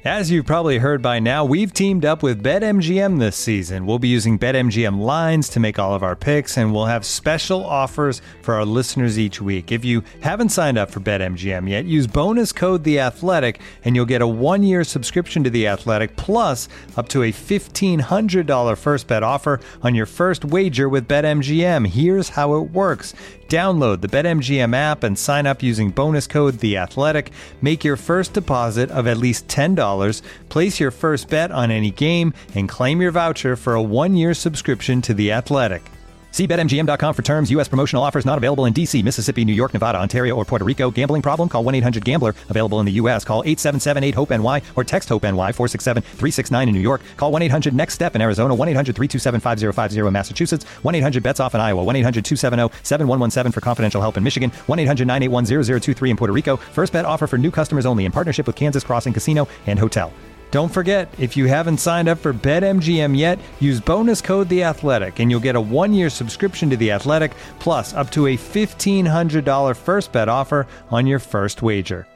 As you've probably heard by now, we've teamed up with BetMGM this season. We'll be using BetMGM lines to make all of our picks, and we'll have special offers for our listeners each week. If you haven't signed up for BetMGM yet, use bonus code The Athletic, and you'll get a 1-year subscription to The Athletic, plus up to a $1,500 first bet offer on your first wager with BetMGM. Here's how it works. Download the BetMGM app and sign up using bonus code The Athletic. Make your first deposit of at least $10. Place your first bet on any game and claim your voucher for a 1-year subscription to The Athletic. See BetMGM.com for terms. U.S. promotional offers not available in D.C., Mississippi, New York, Nevada, Ontario, or Puerto Rico. Gambling problem? Call 1-800-GAMBLER. Available in the U.S. Call 877-8-HOPE-NY or text HOPE-NY 467-369 in New York. Call 1-800-NEXT-STEP in Arizona. 1-800-327-5050 in Massachusetts. 1-800-BETS-OFF in Iowa. 1-800-270-7117 for confidential help in Michigan. 1-800-981-0023 in Puerto Rico. First bet offer for new customers only in partnership with Kansas Crossing Casino and Hotel. Don't forget, if you haven't signed up for BetMGM yet, use bonus code The Athletic, and you'll get a 1-year subscription to The Athletic, plus up to a $1,500 first bet offer on your first wager.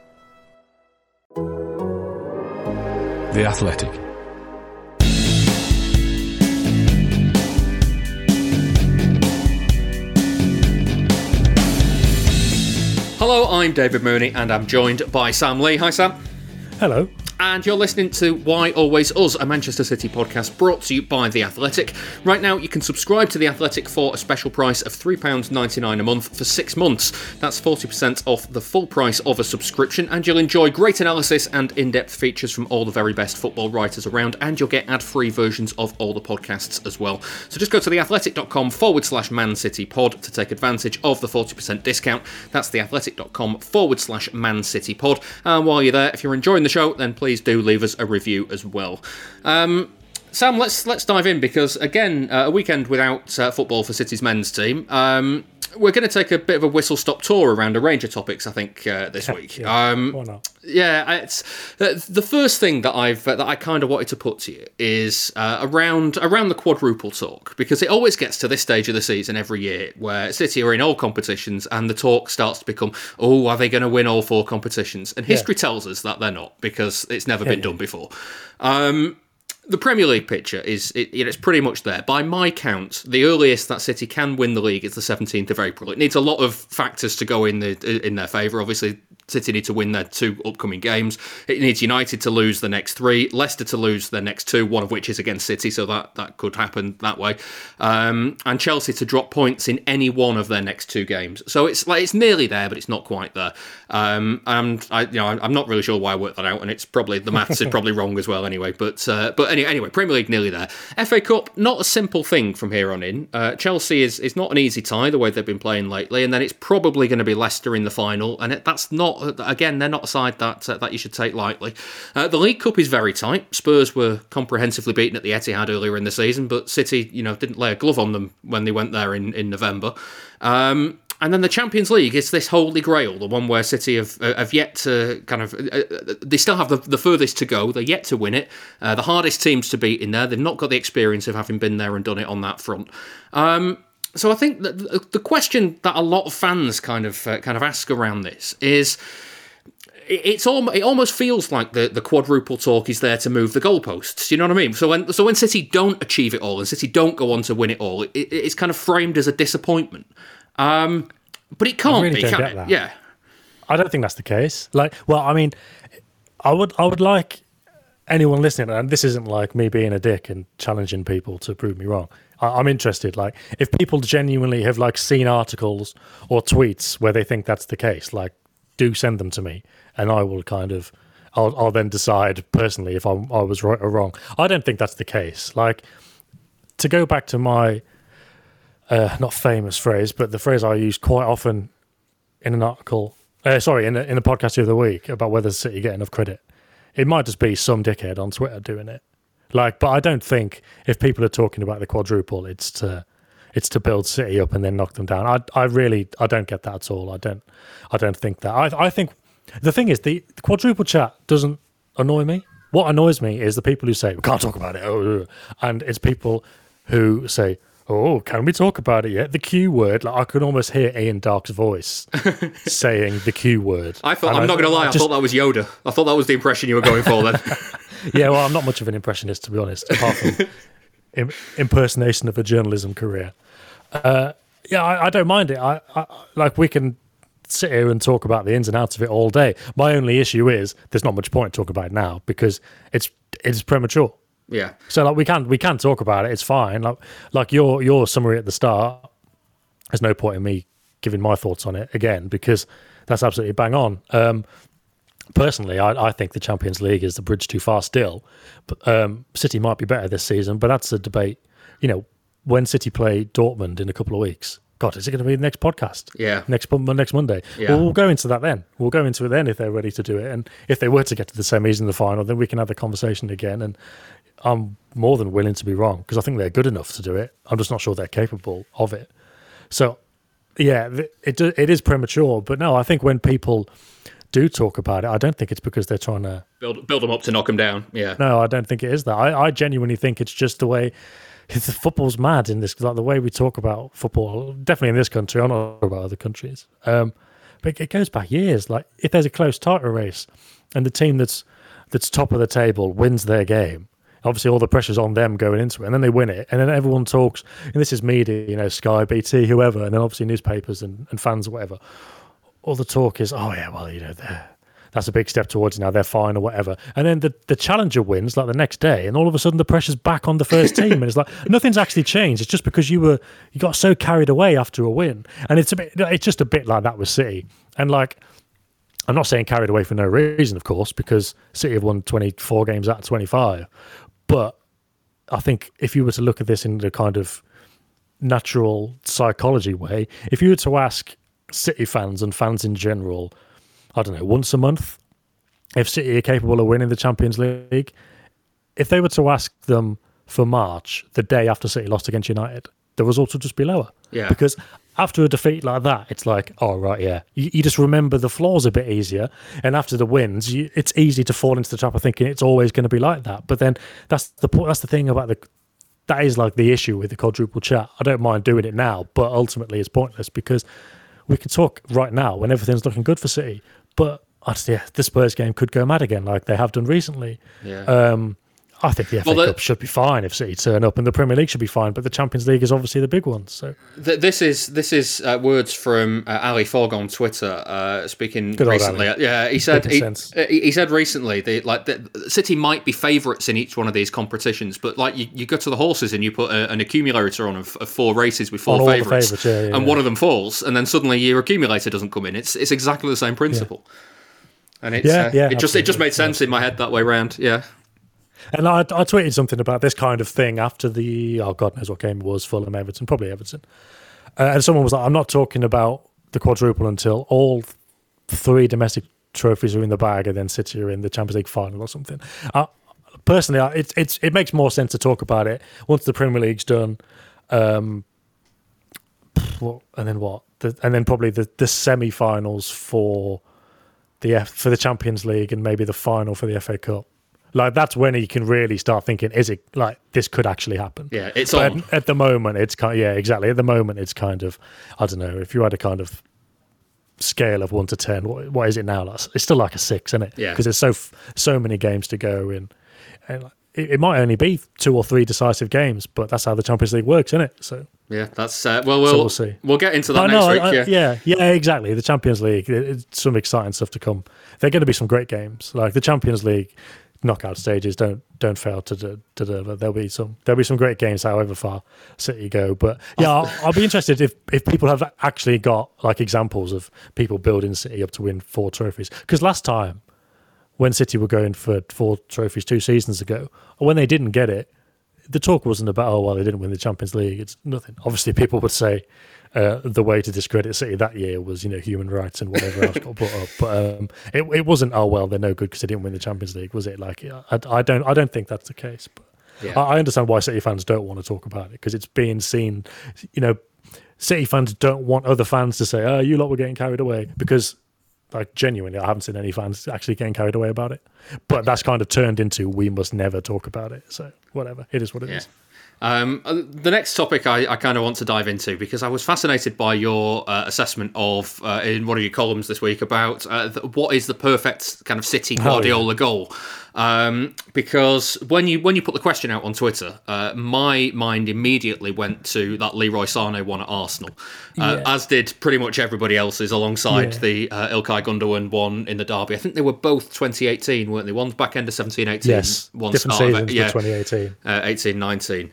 The Athletic. Hello, I'm David Mooney, and I'm joined by Sam Lee. Hi, Sam. Hello. And you're listening to Why Always Us, a Manchester City podcast brought to you by The Athletic. Right now, you can subscribe to The Athletic for a special price of £3.99 a month for 6 months. That's 40% off the full price of a subscription, and you'll enjoy great analysis and in-depth features from all the very best football writers around, and you'll get ad-free versions of all the podcasts as well. So just go to theathletic.com/Man City Pod to take advantage of the 40% discount. That's theathletic.com/Man City Pod. And while you're there, if you're enjoying the show, then please do leave us a review as well. Sam, let's dive in, because again, a weekend without football for City's men's team. We're going to take a bit of a whistle-stop tour around a range of topics, I think, this week. Why not? Yeah, it's the first thing that I kind of wanted to put to you is around the quadruple talk, because it always gets to this stage of the season every year where City are in all competitions and the talk starts to become, oh, are they going to win all 4 competitions? And history tells us that they're not, because it's never been done before. The Premier League picture it's pretty much there. By my count, the earliest that City can win the league is the 17th of April. It needs a lot of factors to go in their favour. Obviously, City need to win their 2 upcoming games. It needs United to lose the next 3, Leicester to lose their next 2, one of which is against City, so that could happen that way. And Chelsea to drop points in any one of their next 2 games. So it's nearly there, but it's not quite there. I'm not really sure why I worked that out, and it's probably the maths is probably wrong as well. Anyway, but anyway, Premier League nearly there. FA Cup, not a simple thing from here on in. Chelsea is not an easy tie the way they've been playing lately, and then it's probably going to be Leicester in the final, and that's not. Again, they're not a side that you should take lightly. The League Cup is very tight. Spurs were comprehensively beaten at the Etihad earlier in the season, but City, didn't lay a glove on them when they went there in November. And then the Champions League is this holy grail, the one where City have yet to kind of... they still have the furthest to go. They're yet to win it. The hardest teams to beat in there. They've not got the experience of having been there and done it on that front. So I think that the question that a lot of fans kind of ask around this is, it almost feels like the quadruple talk is there to move the goalposts. You know what I mean? So when City don't achieve it all and City don't go on to win it all, it's kind of framed as a disappointment. But it can't really be, don't can get it? that. Yeah. I don't think that's the case. I would like anyone listening, and this isn't like me being a dick and challenging people to prove me wrong. I'm interested. Like, if people genuinely have seen articles or tweets where they think that's the case, do send them to me, and I will I'll then decide personally if I was right or wrong. I don't think that's the case. To go back to my not famous phrase, but the phrase I use quite often in an article, in a podcast the other week about whether City get enough credit. It might just be some dickhead on Twitter doing it. But I don't think if people are talking about the quadruple, it's to build City up and then knock them down. I don't get that at all. I don't think that. I think the thing is the quadruple chat doesn't annoy me. What annoys me is the people who say we can't talk about it, and it's people who say, oh, can we talk about it yet? The Q word. I could almost hear Ian Darke's voice saying the Q word. I'm not going to lie, I thought that was Yoda. I thought that was the impression you were going for then. Yeah, well, I'm not much of an impressionist, to be honest, apart from impersonation of a journalism career. Yeah, I don't mind it. I like, we can sit here and talk about the ins and outs of it all day. My only issue is there's not much point talking about it now because it's premature. Yeah. So like we can talk about it. It's fine. Like your summary at the start. There's no point in me giving my thoughts on it again because that's absolutely bang on. Personally, I think the Champions League is the bridge too far still. But City might be better this season, but that's a debate. You know, when City play Dortmund in a couple of weeks, God, is it going to be the next podcast? Yeah. Next Monday. Yeah. Well, we'll go into that then. We'll go into it then if they're ready to do it. And if they were to get to the semis in the final, then we can have the conversation again. And I'm more than willing to be wrong because I think they're good enough to do it. I'm just not sure they're capable of it. So, yeah, it is premature. But no, I think when people do talk about it, I don't think it's because they're trying to build them up to knock them down. Yeah. No, I don't think it is that. I genuinely think it's just the way the football's mad in this, like the way we talk about football, definitely in this country. I'm not about other countries. But it goes back years. Like if there's a close title race and the team that's top of the table wins their game, obviously all the pressure's on them going into it, and then they win it, and then everyone talks, and this is media, you know, Sky, BT, whoever, and then obviously newspapers and fans or whatever. All the talk is, oh yeah, well, you know, that's a big step towards now, they're fine or whatever. And then the challenger wins like the next day, and all of a sudden the pressure's back on the first team, and it's like nothing's actually changed. It's just because you got so carried away after a win, and it's just a bit like that with City. And like, I'm not saying carried away for no reason, of course, because City have won 24 games out of 25. But I think if you were to look at this in the kind of natural psychology way, if you were to ask City fans and fans in general, I don't know, once a month, if City are capable of winning the Champions League, if they were to ask them for March, the day after City lost against United, the results would just be lower. Yeah. Because after a defeat like that, it's like, oh, right, yeah. You just remember the flaws a bit easier. And after the wins, it's easy to fall into the trap of thinking it's always going to be like that. But then that's the thing about that is like the issue with the quadruple chat. I don't mind doing it now, but ultimately it's pointless because we can talk right now when everything's looking good for City. But the Spurs game could go mad again like they have done recently. Yeah. I think the FA Cup should be fine if City turn up, and the Premier League should be fine, but the Champions League is obviously the big one. So this is words from Ali Fogg on Twitter, speaking good recently. Yeah, he said recently that City might be favourites in each one of these competitions, but like you go to the horses and you put an accumulator on of 4 races with 4 favourites, and one of them falls, and then suddenly your accumulator doesn't come in. It's exactly the same principle, and it just made sense in my head that way round. Yeah. And I tweeted something about this kind of thing after God knows what game it was, Fulham, Everton, probably Everton. And someone was like, I'm not talking about the quadruple until all 3 domestic trophies are in the bag and then City are in the Champions League final or something. Personally, it makes more sense to talk about it once the Premier League's done. And then what? And then probably the semi-finals for the Champions League and maybe the final for the FA Cup. Like, that's when you can really start thinking, is it, like, this could actually happen? Yeah, it's but on. At the moment, it's kind of, yeah, exactly. At the moment, it's kind of, I don't know, if you had a kind of scale of 1 to 10, what is it now? It's still like a 6, isn't it? Yeah. Because there's so many games to go in. And it might only be 2 or 3 decisive games, but that's how the Champions League works, isn't it? So yeah, that's so we'll see. We'll get into that next week. Yeah, exactly. The Champions League, it's some exciting stuff to come. There are going to be some great games. Like the Champions League knockout stages don't fail to deliver. There'll be some great games, however far City go. But yeah, I'll be interested if people have actually got like examples of people building City up to win 4 trophies. Because last time, when City were going for 4 trophies 2 seasons ago, when they didn't get it, the talk wasn't about, oh, well, they didn't win the Champions League. It's nothing. Obviously, people would say the way to discredit City that year was, human rights and whatever else got brought up. But it wasn't, oh, well, they're no good because they didn't win the Champions League, was it? Like, I don't think that's the case. But yeah. I understand why City fans don't want to talk about it because it's being seen, City fans don't want other fans to say, oh, you lot were getting carried away because, like, genuinely, I haven't seen any fans actually getting carried away about it. But that's kind of turned into we must never talk about it. So whatever, it is what it is. The next topic I kind of want to dive into, because I was fascinated by your assessment of, in one of your columns this week, about what is the perfect kind of City Guardiola goal. Because when you put the question out on Twitter, my mind immediately went to that Leroy Sané one at Arsenal, as did pretty much everybody else's, alongside the Ilkay Gundogan one in the derby. I think they were both 2018, weren't they? One's back end of 17-18. Yes, one different start seasons, of 2018. 18-19.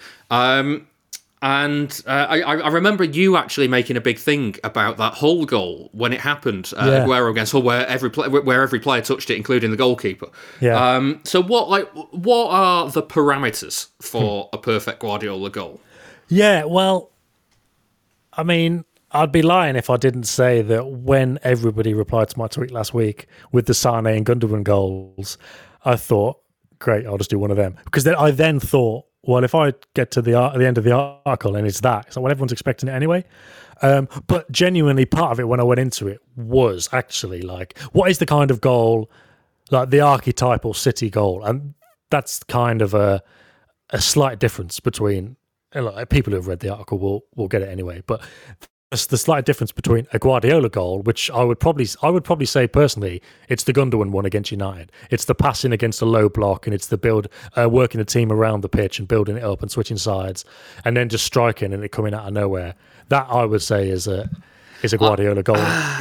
And I remember you actually making a big thing about that whole goal when it happened, Aguero against Hull, where every player touched it, including the goalkeeper. Yeah. So what are the parameters for a perfect Guardiola goal? Yeah, well, I mean, I'd be lying if I didn't say that when everybody replied to my tweet last week with the Sané and Gundogan goals, I thought, great, I'll just do one of them. Because I then thought, well, if I get to the end of the article and it's like, well, everyone's expecting it anyway. But genuinely, part of it when I went into it was actually like, what is the kind of goal, like the archetypal City goal? And that's kind of a slight difference between, like, people who have read the article will get it anyway. But the slight difference between a Guardiola goal, which I would probably say personally, it's the Gundogan one against United. It's the passing against a low block, and it's the build, working the team around the pitch and building it up and switching sides, and then just striking and it coming out of nowhere. That I would say is a Guardiola goal.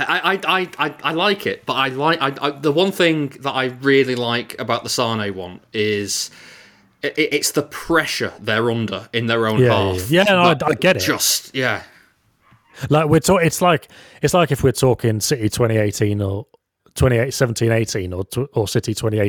I like it, but I the one thing that I really like about the Sané one is it's the pressure they're under in their own half. I get it. Like it's like if we're talking City 2018 or 2017-18 or City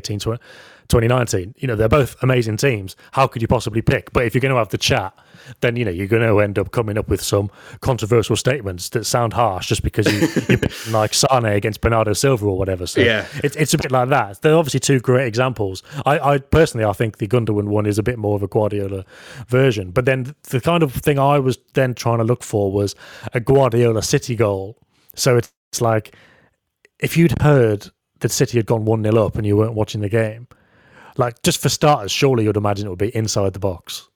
2018-2019, they're both amazing teams. How could you possibly pick? But if you're going to have the chat, then you're going to end up coming up with some controversial statements that sound harsh just because you pick like Sané against Bernardo Silva or whatever. So it's a bit like that. They're obviously two great examples. I personally think the Gundogan one is a bit more of a Guardiola version. But then the kind of thing I was then trying to look for was a Guardiola City goal. So it's like, if you'd heard that City had gone 1-0 up and you weren't watching the game, like, just for starters, surely you'd imagine it would be inside the box.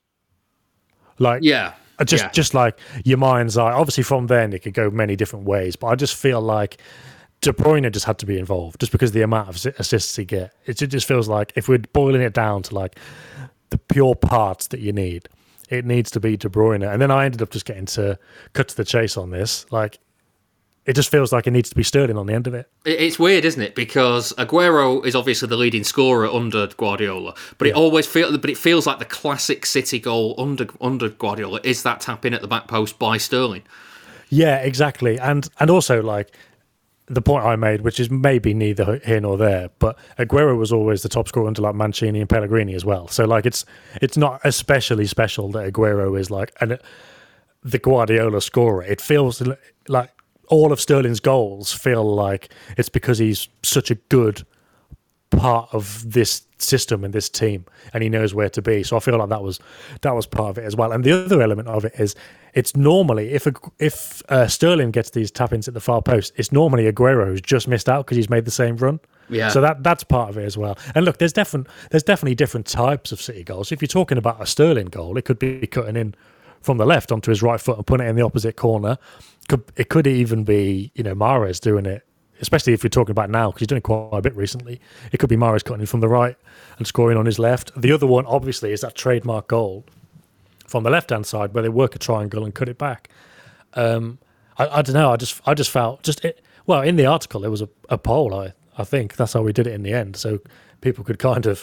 Like, just like your mind's eye. Obviously, from then it could go many different ways, but I just feel like De Bruyne just had to be involved, just because of the amount of assists he get. It just feels like if we're boiling it down to like the pure parts that you need, it needs to be De Bruyne. And then I ended up just getting to cut to the chase on this, like. It just feels like it needs to be Sterling on the end of it. It's weird, isn't it? Because Aguero is obviously the leading scorer under Guardiola, but it feels like the classic City goal under Guardiola is that tap in at the back post by Sterling. Yeah, exactly. And also, like, the point I made, which is maybe neither here nor there, but Aguero was always the top scorer under like Mancini and Pellegrini as well. So like it's not especially special that Aguero is like the Guardiola scorer. It feels like all of Sterling's goals feel like it's because he's such a good part of this system and this team, and he knows where to be. So I feel like that was part of it as well. And the other element of it is, it's normally if Sterling gets these tap-ins at the far post, it's normally Aguero who's just missed out because he's made the same run. Yeah. So that's part of it as well. And look, there's definitely different types of City goals. If you're talking about a Sterling goal, it could be cutting in from the left onto his right foot and putting it in the opposite corner. It could even be, Mahrez doing it, especially if you're talking about now, because he's doing it quite a bit recently. It could be Mahrez cutting in from the right and scoring on his left. The other one, obviously, is that trademark goal from the left-hand side where they work a triangle and cut it back. I don't know. I just felt in the article there was a poll. I think that's how we did it in the end, so people could kind of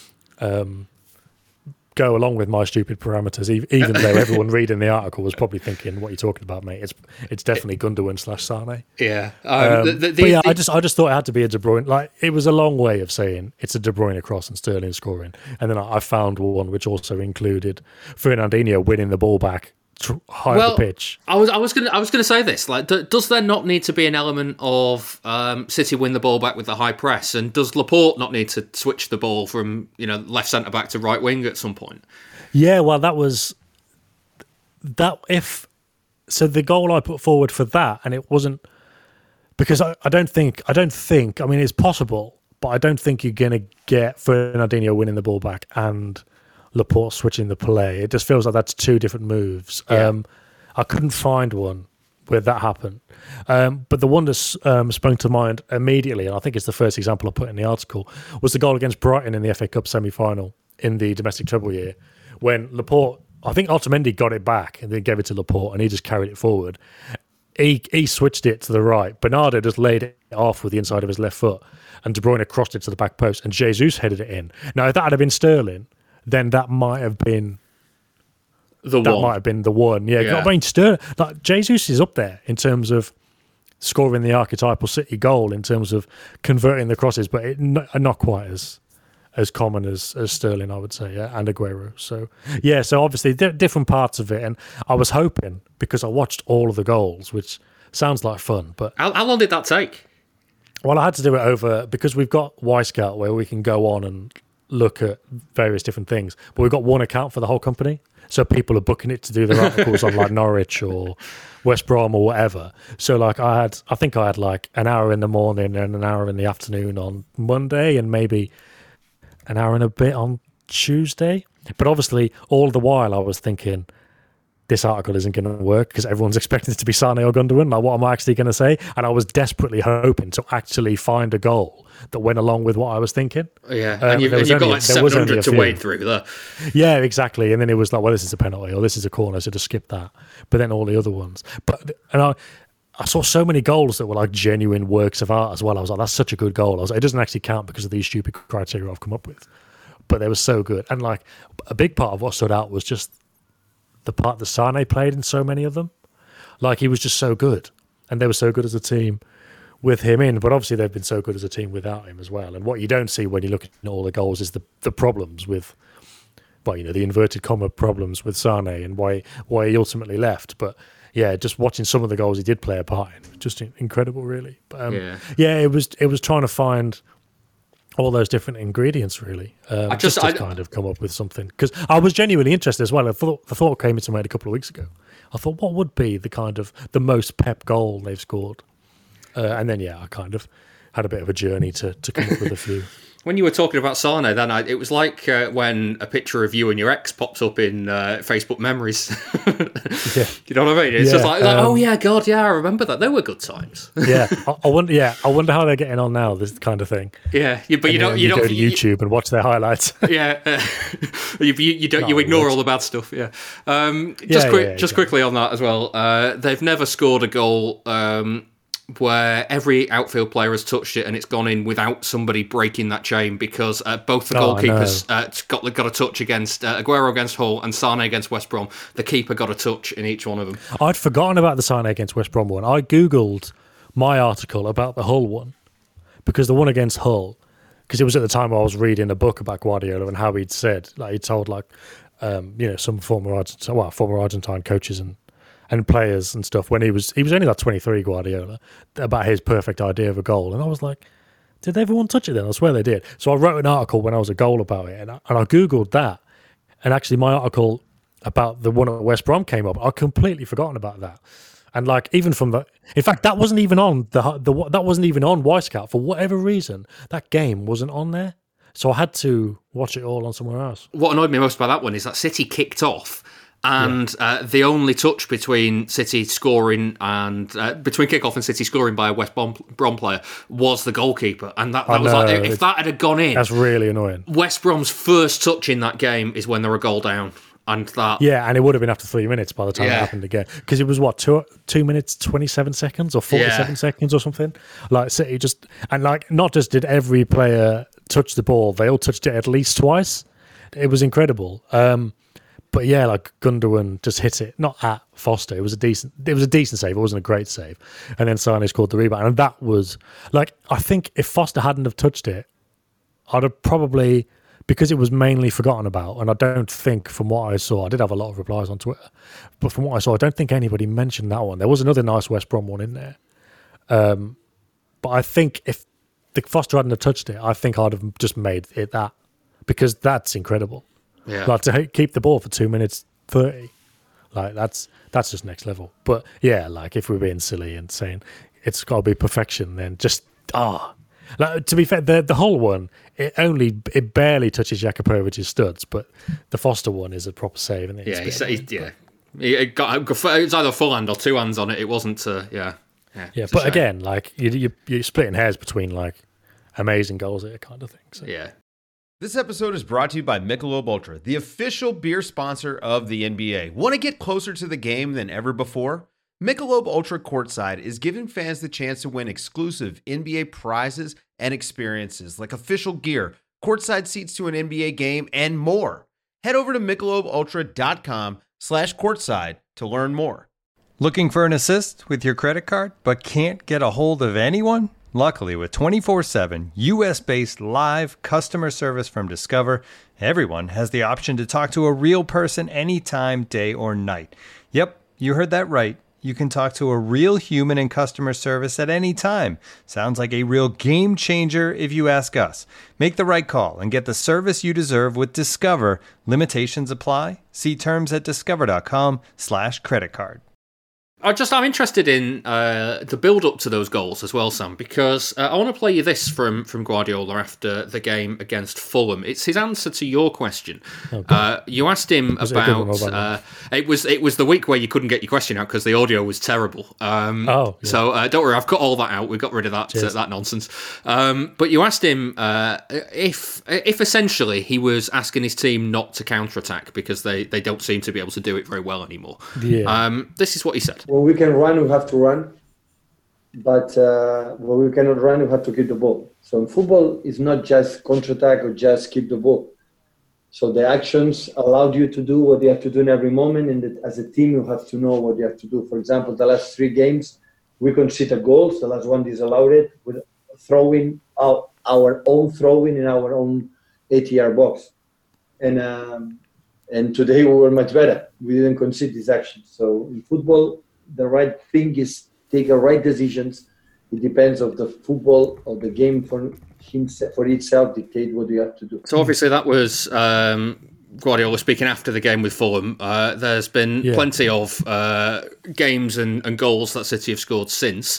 go along with my stupid parameters, even though everyone reading the article was probably thinking, "What are you talking about, mate?" It's definitely Gundogan / Sané. Yeah, I just thought it had to be a De Bruyne. Like, it was a long way of saying it's a De Bruyne cross and Sterling scoring, and then I found one which also included Fernandinho winning the ball back high up the pitch. I was going to say this. Like, does there not need to be an element of City win the ball back with the high press, and does Laporte not need to switch the ball from left centre back to right wing at some point? Yeah, well, that was that. So the goal I put forward for that, and it wasn't because I don't think. I mean, it's possible, but I don't think you're going to get Fernandinho winning the ball back and Laporte switching the play. It just feels like that's two different moves. Yeah. I couldn't find one where that happened. But the one that sprung to mind immediately, and I think it's the first example I put in the article, was the goal against Brighton in the FA Cup semi-final in the domestic treble year, when Laporte, I think Otamendi got it back and then gave it to Laporte, and he just carried it forward. He switched it to the right. Bernardo just laid it off with the inside of his left foot, and De Bruyne crossed it to the back post, and Jesus headed it in. Now, if that had been Sterling, then that might have been the one. Yeah. I mean, Sterling, like, Jesus is up there in terms of scoring the archetypal City goal, in terms of converting the crosses, but not quite as common as Sterling, I would say, yeah, and Aguero. So, yeah, so obviously different parts of it. And I was hoping, because I watched all of the goals, which sounds like fun, but... How long did that take? Well, I had to do it over, because we've got Wyscout where we can go on and look at various different things, but we've got one account for the whole company. So people are booking it to do their articles on like Norwich or West Brom or whatever. So like I think I had like an hour in the morning and an hour in the afternoon on Monday, and maybe an hour and a bit on Tuesday. But obviously, all the while I was thinking, this article isn't going to work because everyone's expecting it to be Sane or Gundogan. Like, what am I actually going to say? And I was desperately hoping to actually find a goal that went along with what I was thinking. Yeah, and you've got like 700 to wade through there. Yeah, exactly. And then it was like, well, this is a penalty or this is a corner, so just skip that. But then all the other ones. I saw so many goals that were like genuine works of art as well. I was like, that's such a good goal. I was like, it doesn't actually count because of these stupid criteria I've come up with. But they were so good. And like a big part of what stood out was just the part that Sane played in so many of them. Like, he was just so good. And they were so good as a team with him in. But obviously they've been so good as a team without him as well. And what you don't see when you look at all the goals is the problems with, well, you know, the inverted comma problems with Sane and why he ultimately left. But yeah, just watching some of the goals he did play a part in, just incredible, really. But it was trying to find all those different ingredients, really. Just to kind of come up with something. Because I was genuinely interested as well. The thought came into my head a couple of weeks ago. I thought, what would be the most Pep goal they've scored? And then, I kind of had a bit of a journey to come up with a few. When you were talking about Sane, then it was like when a picture of you and your ex pops up in Facebook memories. Yeah. You know what I mean? It's just like, oh yeah, God, yeah, I remember that. They were good times. Yeah, I wonder how they're getting on now. This kind of thing. Yeah, but you don't go to YouTube and watch their highlights. Yeah, you ignore all the bad stuff. Yeah, just quickly on that as well. They've never scored a goal where every outfield player has touched it and it's gone in without somebody breaking that chain, because both the goalkeepers got a touch against Aguero against Hull and Sane against West Brom. The keeper got a touch in each one of them. I'd forgotten about the Sane against West Brom one. I googled my article about the Hull one, because the one against Hull, because it was at the time I was reading a book about Guardiola and how he'd said, like, he told some former Argentine coaches and players and stuff, when he was only like 23, Guardiola, about his perfect idea of a goal. And I was like, did everyone touch it then? I swear they did. So I wrote an article when I was a goal about it, and I Googled that. And actually my article about the one at West Brom came up. I'd completely forgotten about that. And like, even from in fact, that wasn't even on that wasn't even on Wyscout for whatever reason. That game wasn't on there. So I had to watch it all on somewhere else. What annoyed me most about that one is that City kicked off, and the only touch between City scoring and between kickoff and City scoring by a West Brom player was the goalkeeper, and that was like, if that had gone in, that's really annoying. West Brom's first touch in that game is when they're a goal down, and that and it would have been after 3 minutes by the time it happened again, because it was what 2 minutes 27 seconds or 47 seconds or something. Like City just, and like, not just did every player touch the ball, they all touched it at least twice. It was incredible. But yeah, like Gundogan just hit it, not at Foster. It was a decent save. It wasn't a great save. And then Sane scored the rebound. And that was like, I think if Foster hadn't have touched it, I'd have probably, because it was mainly forgotten about. And I don't think, from what I saw, I did have a lot of replies on Twitter, but from what I saw, I don't think anybody mentioned that one. There was another nice West Brom one in there. But I think if the Foster hadn't have touched it, I think I'd have just made it that, because that's incredible. Yeah. Like, to keep the ball for 2 minutes 30, like that's just next level. But yeah, like, if we're being silly and saying it's got to be perfection, then just Like, to be fair, the Hull one, it barely touches Jakupovic's studs, but the Foster one is a proper save. And It was either full hand or two hands on it. It wasn't, Yeah, but again, like you're splitting hairs between like amazing goals here kind of thing. So. Yeah. This episode is brought to you by Michelob Ultra, the official beer sponsor of the NBA. Want to get closer to the game than ever before? Michelob Ultra Courtside is giving fans the chance to win exclusive NBA prizes and experiences like official gear, courtside seats to an NBA game, and more. Head over to MichelobUltra.com/courtside to learn more. Looking for an assist with your credit card but can't get a hold of anyone? Luckily, with 24/7 US-based live customer service from Discover, everyone has the option to talk to a real person anytime, day or night. Yep, you heard that right. You can talk to a real human in customer service at any time. Sounds like a real game changer if you ask us. Make the right call and get the service you deserve with Discover. Limitations apply. See terms at discover.com/creditcard. I'm interested in the build-up to those goals as well, Sam, because I want to play you this from Guardiola after the game against Fulham. It's his answer to your question. You asked him about... It was the week where you couldn't get your question out because the audio was terrible. So don't worry, I've cut all that out. We got rid of that nonsense. But you asked him if essentially he was asking his team not to counter-attack because they don't seem to be able to do it very well anymore. Yeah. This is what he said. When we can run, we have to run. But when we cannot run, we have to keep the ball. So in football, it's not just counter-attack or just keep the ball. So the actions allowed you to do what you have to do in every moment. And as a team, you have to know what you have to do. For example, the last 3 games, we conceded goals. The last one disallowed it with throwing out our own throwing in our own 80-yard box. And today we were much better. We didn't concede these actions. So in football, the right thing is take the right decisions. It depends on the football or the game for itself dictate what you have to do. So obviously that was Guardiola speaking after the game with Fulham. There's been plenty of games and goals that City have scored since.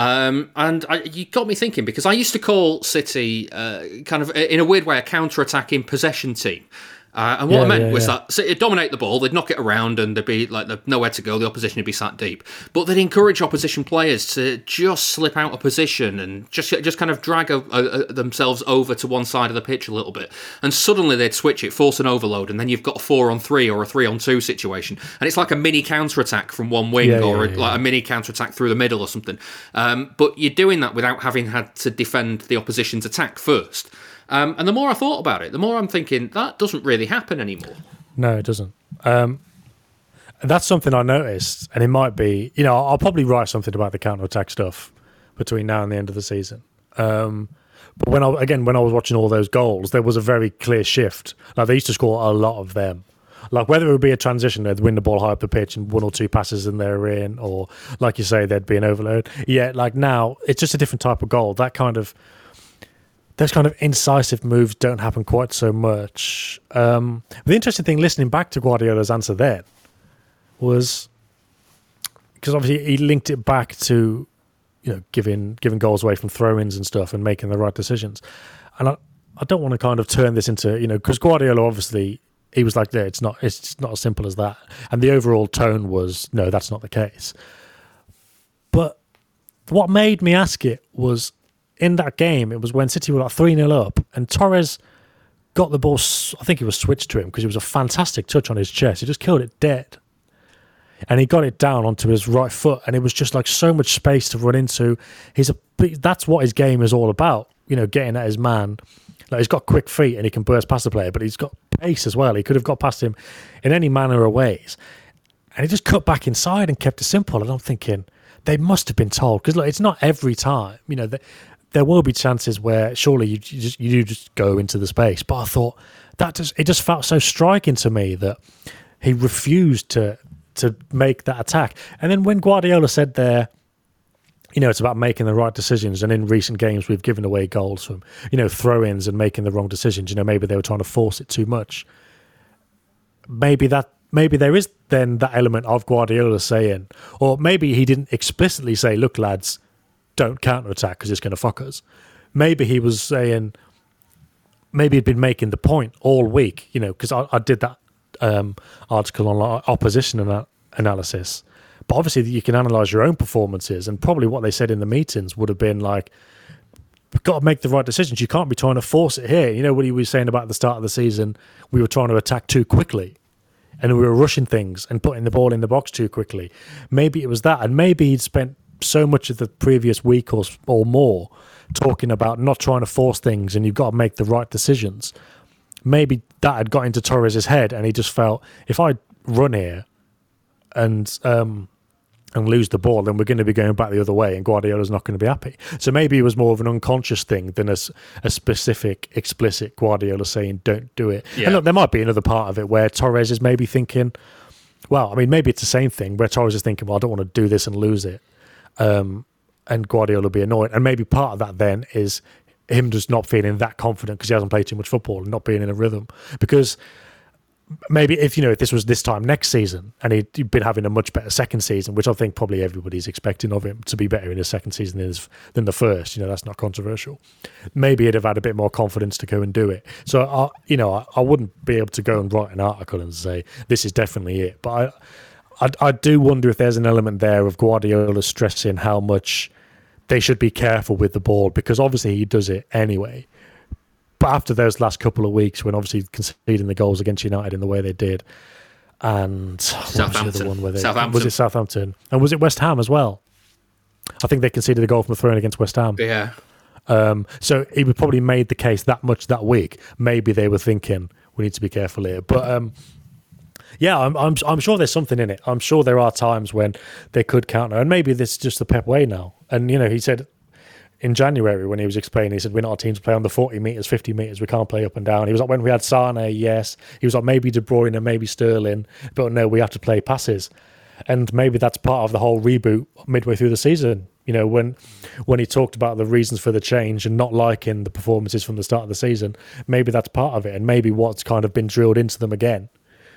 You got me thinking, because I used to call City kind of, in a weird way, a counter-attacking possession team. And what I meant was that it'd dominate the ball, they'd knock it around, and there'd be like nowhere to go. The opposition would be sat deep, but they'd encourage opposition players to just slip out of position and just kind of drag themselves over to one side of the pitch a little bit, and suddenly they'd switch it, force an overload, and then you've got a 4-on-3 or a 3-on-2 situation, and it's like a mini counter attack from one wing like a mini counter attack through the middle or something. But you're doing that without having had to defend the opposition's attack first. And the more I thought about it, the more I'm thinking that doesn't really happen anymore. No, it doesn't. That's something I noticed, and it might be, I'll probably write something about the counter-attack stuff between now and the end of the season. But when I was watching all those goals, there was a very clear shift. Like, they used to score a lot of them. Like, whether it would be a transition, they'd win the ball high up the pitch and 1 or 2 passes and they're in, or like you say, there'd be an overload. Yeah, like now, it's just a different type of goal. Those kind of incisive moves don't happen quite so much. The interesting thing, listening back to Guardiola's answer then, was because obviously he linked it back to, giving goals away from throw-ins and stuff and making the right decisions. And I don't want to kind of turn this into, because Guardiola obviously, he was like, it's not as simple as that. And the overall tone was, no, that's not the case. But what made me ask it was, in that game, it was when City were like 3-0 up, and Torres got the ball, I think it was switched to him because it was a fantastic touch on his chest. He just killed it dead. And he got it down onto his right foot, and it was just like so much space to run into. That's what his game is all about, getting at his man. Like, he's got quick feet and he can burst past the player, but he's got pace as well. He could have got past him in any manner of ways. And he just cut back inside and kept it simple. And I'm thinking, they must have been told, because look, it's not every time, there will be chances where surely you just go into the space. But I thought it just felt so striking to me that he refused to make that attack. And then when Guardiola said there, it's about making the right decisions, and in recent games we've given away goals from, throw-ins and making the wrong decisions. Maybe they were trying to force it too much. Maybe there is then that element of Guardiola saying, or maybe he didn't explicitly say, look, lads, don't counter-attack because it's going to fuck us. maybe he was saying, maybe he'd been making the point all week, because I did that article on opposition analysis. But obviously you can analyse your own performances, and probably what they said in the meetings would have been like, we've got to make the right decisions. You can't be trying to force it here. You know what he was saying about at the start of the season? We were trying to attack too quickly and we were rushing things and putting the ball in the box too quickly. Maybe it was that, and maybe he'd spent so much of the previous week or more talking about not trying to force things and you've got to make the right decisions. Maybe that had got into Torres' head and he just felt, if I run here and lose the ball, then we're going to be going back the other way and Guardiola's not going to be happy. So maybe it was more of an unconscious thing than a specific, explicit Guardiola saying, don't do it. Yeah. And look, there might be another part of it where Torres is maybe thinking, well, I mean, maybe it's the same thing where Torres is thinking, well, I don't want to do this and lose it. And Guardiola will be annoyed. And maybe part of that then is him just not feeling that confident because he hasn't played too much football and not being in a rhythm. Because maybe if this was this time next season and he'd been having a much better second season, which I think probably everybody's expecting of him to be better in his second season than the first, that's not controversial. Maybe he'd have had a bit more confidence to go and do it. So I wouldn't be able to go and write an article and say this is definitely it. But I do wonder if there's an element there of Guardiola stressing how much they should be careful with the ball, because obviously he does it anyway. But after those last couple of weeks, when obviously conceding the goals against United in the way they did, and Southampton. Was it Southampton? And was it West Ham as well? I think they conceded a goal from the throw-in against West Ham. Yeah. So he would probably made the case that much that week. Maybe they were thinking we need to be careful here. But yeah, I'm sure there's something in it. I'm sure there are times when they could counter, and maybe this is just the Pep way now. And he said in January when he was explaining, he said we're not a team to play on the 40 metres, 50 metres. We can't play up and down. He was like, when we had Sane, yes. He was like, maybe De Bruyne and maybe Sterling, but no, we have to play passes. And maybe that's part of the whole reboot midway through the season. When he talked about the reasons for the change and not liking the performances from the start of the season, maybe that's part of it. And maybe what's kind of been drilled into them again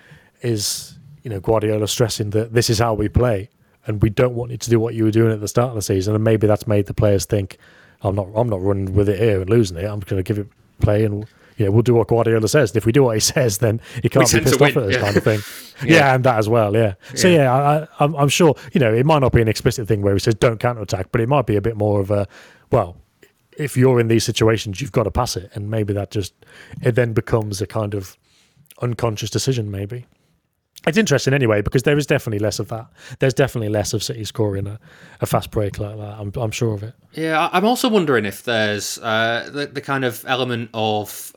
is, Guardiola stressing that this is how we play. And we don't want you to do what you were doing at the start of the season, and maybe that's made the players think, I'm not running with it here and losing it. I'm going to give it play, and we'll do what Guardiola says. And if we do what he says, then he can't be pissed off at us, kind of thing. Yeah, and that as well. Yeah. So I'm sure it might not be an explicit thing where he says don't counterattack, but it might be a bit more of a, well, if you're in these situations, you've got to pass it, and maybe it then becomes a kind of unconscious decision, maybe. It's interesting anyway, because there is definitely less of that. There's definitely less of City scoring a fast break like that. I'm sure of it. Yeah, I'm also wondering if there's the kind of element of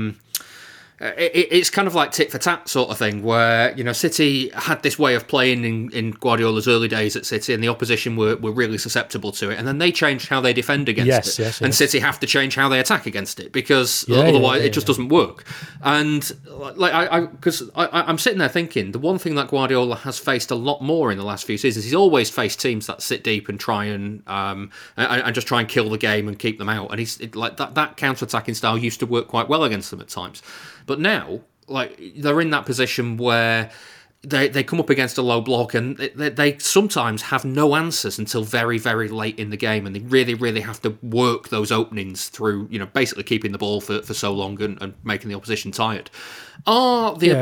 it's kind of like tit for tat sort of thing, where City had this way of playing in Guardiola's early days at City, and the opposition were really susceptible to it, and then they changed how they defend against it, and City have to change how they attack against it, because otherwise it just doesn't work. And I'm sitting there thinking, the one thing that Guardiola has faced a lot more in the last few seasons, he's always faced teams that sit deep and try and just try and kill the game and keep them out, and that counter-attacking style used to work quite well against them at times. But now, they're in that position where they come up against a low block, and they sometimes have no answers until very, very late in the game, and they really, really have to work those openings through, basically keeping the ball for so long and making the opposition tired. Are the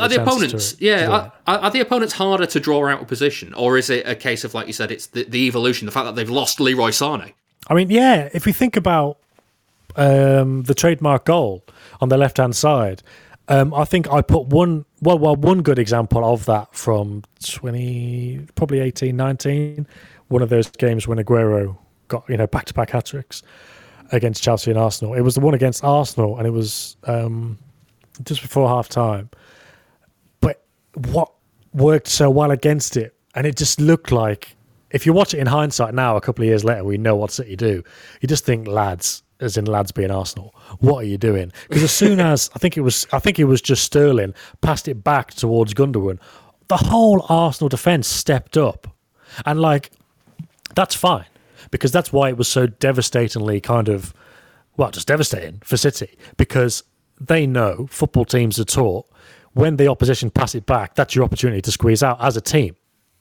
opponents harder to draw out of position, or is it a case of, like you said, it's the evolution, the fact that they've lost Leroy Sané? I mean, yeah, if we think about the trademark goal on the left-hand side, I think I put one good example of that from probably 18-19, one of those games when Aguero got back-to-back hat-tricks against Chelsea and Arsenal. It was the one against Arsenal, and it was just before half-time. But what worked so well against it, and it just looked like, if you watch it in hindsight now, a couple of years later, we know what City do. You just think, lads, as in lads being Arsenal, what are you doing? Because as soon as I think it was just Sterling passed it back towards Gundogan, the whole Arsenal defence stepped up, and that's fine, because that's why it was so devastatingly just devastating for City, because they know, football teams are taught, when the opposition pass it back, that's your opportunity to squeeze out as a team.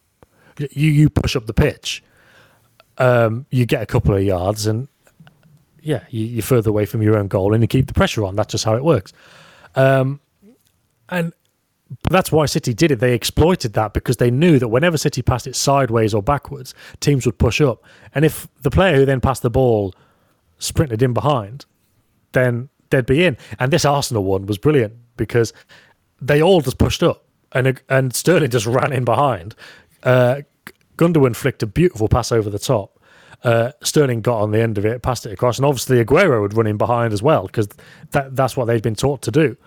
You push up the pitch, you get a couple of yards, and you're further away from your own goal and you keep the pressure on. That's just how it works. But that's why City did it. They exploited that because they knew that whenever City passed it sideways or backwards, teams would push up. And if the player who then passed the ball sprinted in behind, then they'd be in. And this Arsenal one was brilliant because they all just pushed up and Sterling just ran in behind. Gundogan flicked a beautiful pass over the top. Sterling got on the end of it, passed it across, and obviously Aguero would run in behind as well because that's what they'd been taught to do.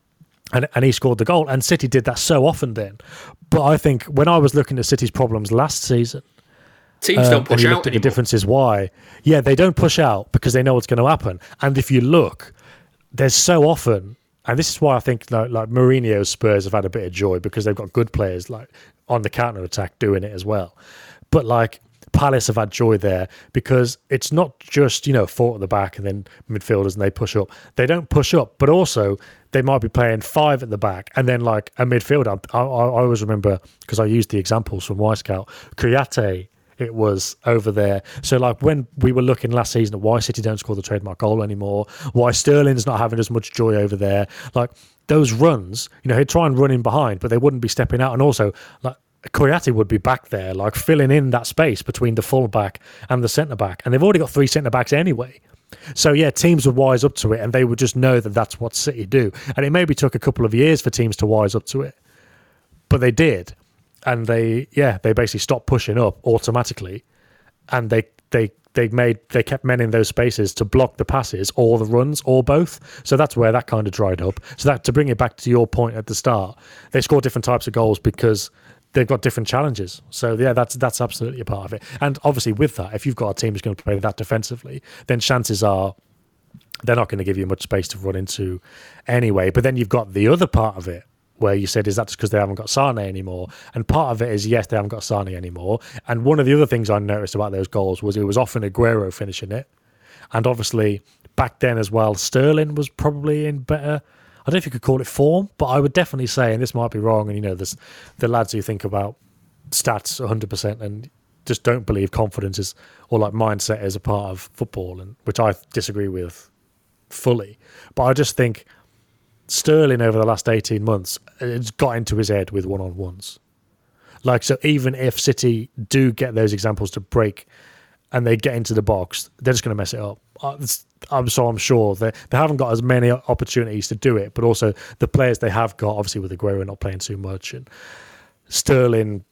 And he scored the goal, and City did that so often then. But I think when I was looking at City's problems last season, teams don't push out anymore. The difference is why. Yeah, they don't push out because they know what's going to happen. And if you look, there's so often, and this is why I think like Mourinho's Spurs have had a bit of joy because they've got good players like on the counter attack doing it as well. But like Palace have had joy there because it's not just, four at the back and then midfielders and they push up. They don't push up, but also they might be playing five at the back and then like a midfielder. I always remember, because I used the examples from Y-Scout, Kouyaté, it was over there. So like when we were looking last season at why City don't score the trademark goal anymore, why Sterling's not having as much joy over there, like those runs, he'd try and run in behind, but they wouldn't be stepping out. And also like Kouyaté would be back there, like filling in that space between the full-back and the centre-back. And they've already got three centre-backs anyway. So, yeah, teams would wise up to it and they would just know that that's what City do. And it maybe took a couple of years for teams to wise up to it. But they did. And they basically stopped pushing up automatically. And they kept men in those spaces to block the passes or the runs or both. So that's where that kind of dried up. So that, to bring it back to your point at the start, they score different types of goals because they've got different challenges. So, yeah, that's absolutely a part of it. And obviously with that, if you've got a team who's going to play that defensively, then chances are they're not going to give you much space to run into anyway. But then you've got the other part of it where you said, is that just because they haven't got Sane anymore? And part of it is, yes, they haven't got Sane anymore. And one of the other things I noticed about those goals was it was often Aguero finishing it. And obviously back then as well, Sterling was probably in better, I don't know if you could call it form, but I would definitely say, and this might be wrong, and there's the lads who think about stats 100% and just don't believe confidence is, or like mindset is a part of football, and which I disagree with fully. But I just think Sterling over the last 18 months, it's got into his head with one-on-ones. Like, so even if City do get those examples to break and they get into the box, they're just going to mess it up. I'm sure they haven't got as many opportunities to do it, but also the players they have got, obviously with Aguero not playing too much, and Sterling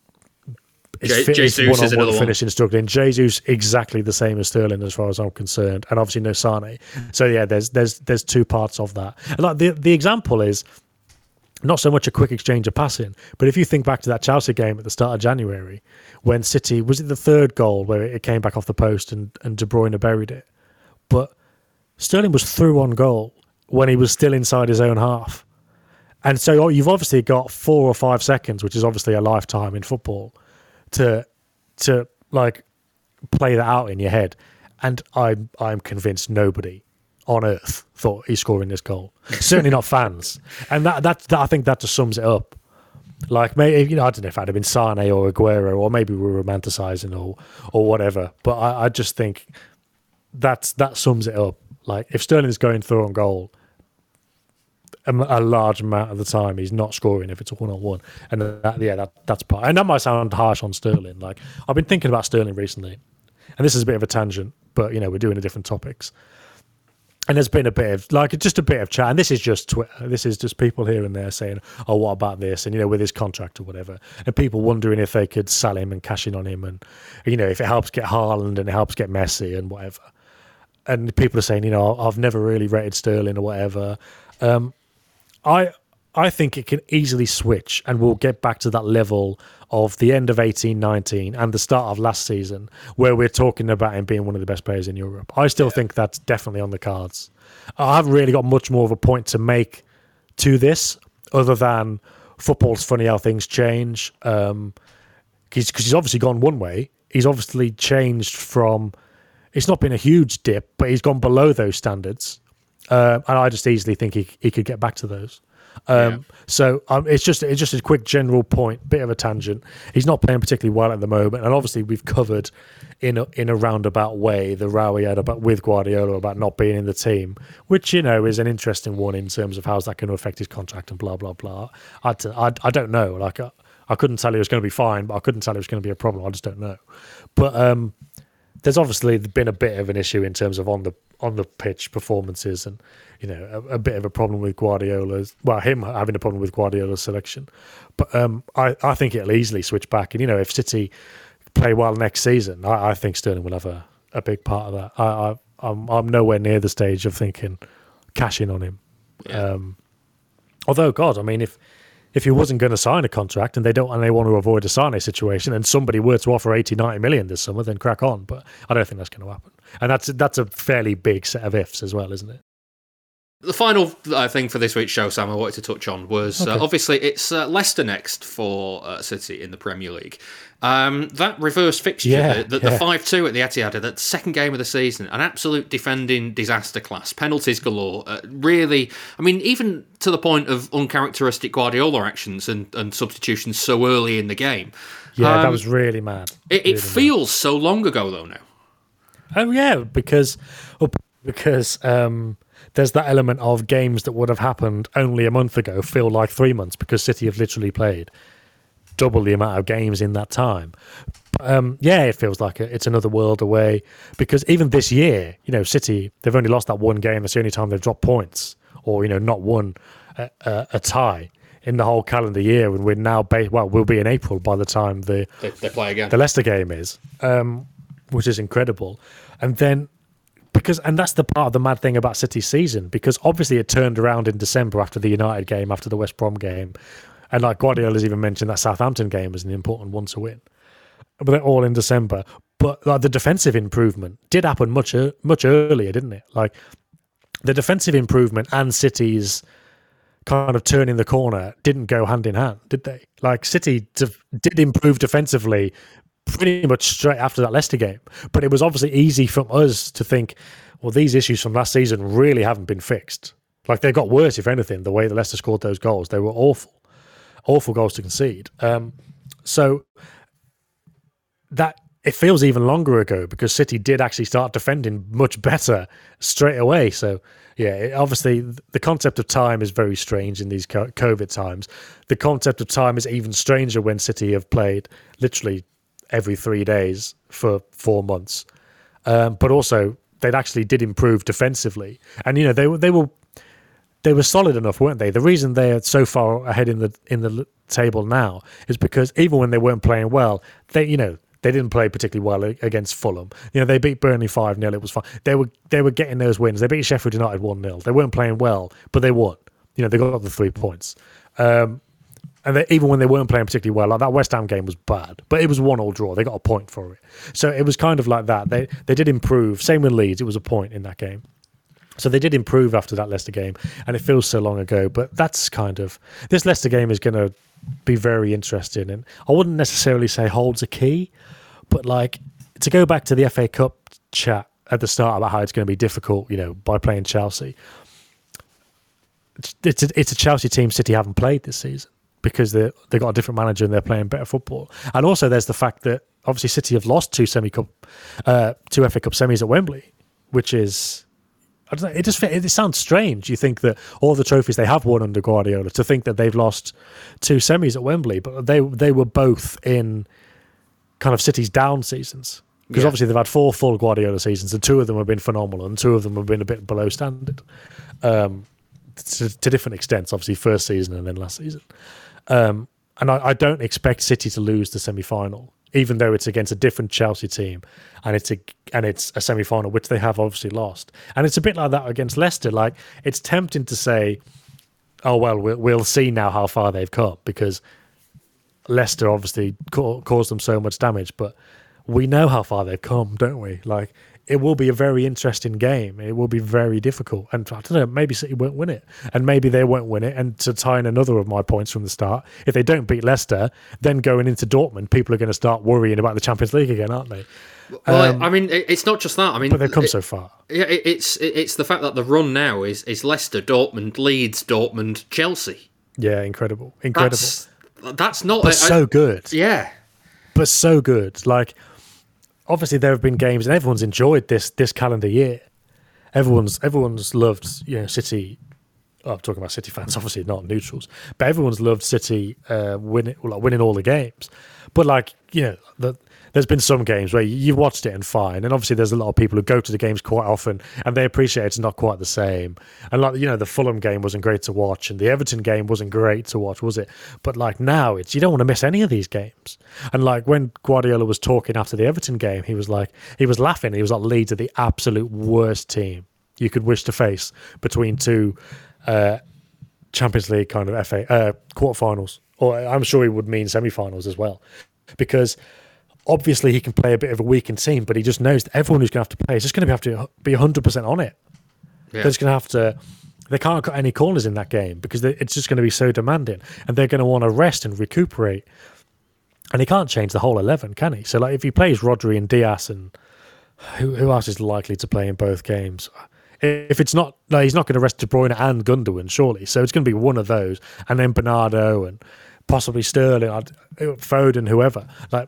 Jesus is another one. Finishing struggling. Jesus exactly the same as Sterling as far as I'm concerned, and obviously no Sane. So yeah, there's two parts of that. And like the example is not so much a quick exchange of passing, but if you think back to that Chelsea game at the start of January, when City, was it the third goal where it came back off the post and De Bruyne buried it? But Sterling was through on goal when he was still inside his own half. And so you've obviously got 4 or 5 seconds, which is obviously a lifetime in football, to like play that out in your head. And I'm convinced nobody on earth thought he's scoring this goal. Certainly not fans. And that I think that just sums it up. Like, maybe, I don't know if I'd have been Sane or Aguero, or maybe we're romanticising or whatever. But I just think that sums it up. Like, if Sterling is going through on goal, a large amount of the time he's not scoring if it's a one-on-one. And that's part. And that might sound harsh on Sterling. Like, I've been thinking about Sterling recently, and this is a bit of a tangent, but we're doing the different topics. And there's been a bit of chat, and this is just Twitter. This is just people here and there saying, "Oh, what about this?" And with his contract or whatever, and people wondering if they could sell him and cash in on him, and if it helps get Haaland and it helps get Messi and whatever. And people are saying, I've never really rated Sterling or whatever. I think it can easily switch, and we'll get back to that level of the end of 18-19 and the start of last season, where we're talking about him being one of the best players in Europe. I still think that's definitely on the cards. I haven't really got much more of a point to make to this, other than football's funny how things change. Because he's obviously gone one way. He's obviously changed from... It's not been a huge dip, but he's gone below those standards. and I just easily think he could get back to those. So it's just a quick general point, bit of a tangent. He's not playing particularly well at the moment, and obviously we've covered in a roundabout way the row he had with Guardiola about not being in the team, which is an interesting one in terms of how's that going to affect his contract and blah blah blah. I don't know. Like I couldn't tell you it was going to be fine, but I couldn't tell you it was going to be a problem. I just don't know. But there's obviously been a bit of an issue in terms of on the pitch performances, and a bit of a problem with Guardiola's. Well, him having a problem with Guardiola's selection. But I think it'll easily switch back. And if City play well next season, I think Sterling will have a big part of that. I'm nowhere near the stage of thinking cash in on him. Yeah. Although, God, I mean, if he wasn't going to sign a contract and they want to avoid a Sane situation, and somebody were to offer 80-90 million this summer, then crack on. But I don't think that's going to happen. And that's a fairly big set of ifs as well, isn't it? The final thing for this week's show, Sam, I wanted to touch on was obviously it's Leicester next for City in the Premier League. That reverse fixture, the 5-2 at the Etihad, that second game of the season, an absolute defending disaster class, penalties galore. Really, I mean, even to the point of uncharacteristic Guardiola actions and substitutions so early in the game. Yeah, that was really mad. It feels so long ago, though, now. Oh, yeah, because there's that element of games that would have happened only a month ago feel like 3 months, because City have literally played double the amount of games in that time. It feels like it's another world away, because even this year, City, they've only lost that one game. That's the only time they've dropped points, or not won a tie in the whole calendar year. And we're now we'll be in April by the time they play again. The Leicester game is, which is incredible. And then and that's the part of the mad thing about City's season, because obviously it turned around in December after the United game, after the West Brom game, and like Guardiola's even mentioned that Southampton game was an important one to win. But they're all in December. But like, the defensive improvement did happen much earlier, didn't it? Like the defensive improvement and City's kind of turning the corner didn't go hand in hand, did they? Like City did improve defensively pretty much straight after that Leicester game. But it was obviously easy from us to think, well, these issues from last season really haven't been fixed. Like they got worse, if anything, the way that Leicester scored those goals. They were awful goals to concede. So that it feels even longer ago, because City did actually start defending much better straight away. So yeah, obviously the concept of time is very strange in these COVID times. The concept of time is even stranger when City have played literally every 3 days for 4 months. But also they actually did improve defensively, and they were solid enough, weren't they? The reason they are so far ahead in the table now is because even when they weren't playing well, they didn't play particularly well against Fulham. They beat Burnley 5-0. It was fine. They were getting those wins. They beat Sheffield United 1-0. They weren't playing well, but they won. They got the 3 points. And even when they weren't playing particularly well, like that West Ham game was bad, but it was 1-1 draw. They got a point for it. So it was kind of like that. They did improve. Same with Leeds. It was a point in that game. So they did improve after that Leicester game, and it feels so long ago. But that's kind of... This Leicester game is going to be very interesting. And I wouldn't necessarily say holds a key, but like to go back to the FA Cup chat at the start about how it's going to be difficult, by playing Chelsea. It's a Chelsea team City haven't played this season, because they got a different manager and they're playing better football. And also there's the fact that obviously City have lost two FA Cup semis at Wembley, which is... I don't know, it sounds strange. You think that all the trophies they have won under Guardiola, to think that they've lost two semis at Wembley, but they were both in kind of City's down seasons, because obviously they've had 4 full Guardiola seasons, and 2 of them have been phenomenal, and 2 of them have been a bit below standard, to different extents. Obviously, first season and then last season, and I don't expect City to lose the semi-final, even though it's against a different Chelsea team, and it's a semi-final which they have obviously lost. And it's a bit like that against Leicester. Like, it's tempting to say, oh well, we'll see now how far they've come, because Leicester obviously caused them so much damage. But we know how far they've come, don't we? Like, it will be a very interesting game. It will be very difficult. And I don't know, maybe City won't win it. And maybe they won't win it. And to tie in another of my points from the start, if they don't beat Leicester, then going into Dortmund, people are going to start worrying about the Champions League again, aren't they? Well, I mean, it's not just that. I mean, but they've come so far. Yeah, it's the fact that the run now is Leicester, Dortmund, Leeds, Dortmund, Chelsea. Yeah, incredible. That's not... But so good. Yeah. But so good. Like, obviously there have been games and everyone's enjoyed this calendar year. Everyone's loved, City. Oh, I'm talking about City fans, obviously not neutrals, but everyone's loved City winning all the games. But there's been some games where you've watched it and fine, and obviously there's a lot of people who go to the games quite often and they appreciate it's not quite the same. And the Fulham game wasn't great to watch, and the Everton game wasn't great to watch, was it? But now you don't want to miss any of these games. And when Guardiola was talking after the Everton game, he was laughing. He was like, Leeds are the absolute worst team you could wish to face between two Champions League kind of FA quarterfinals, or I'm sure he would mean semi-finals as well, because obviously he can play a bit of a weakened team, but he just knows that everyone who's going to have to play is just going to have to be 100% on it. Yeah. They're just going to have to. They can't cut any corners in that game because it's just going to be so demanding, and they're going to want to rest and recuperate. And he can't change the whole 11, can he? So if he plays Rodri and Diaz, and who else is likely to play in both games? If it's not, he's not going to rest De Bruyne and Gundogan, surely. So it's going to be one of those, and then Bernardo and possibly Sterling, Foden, whoever.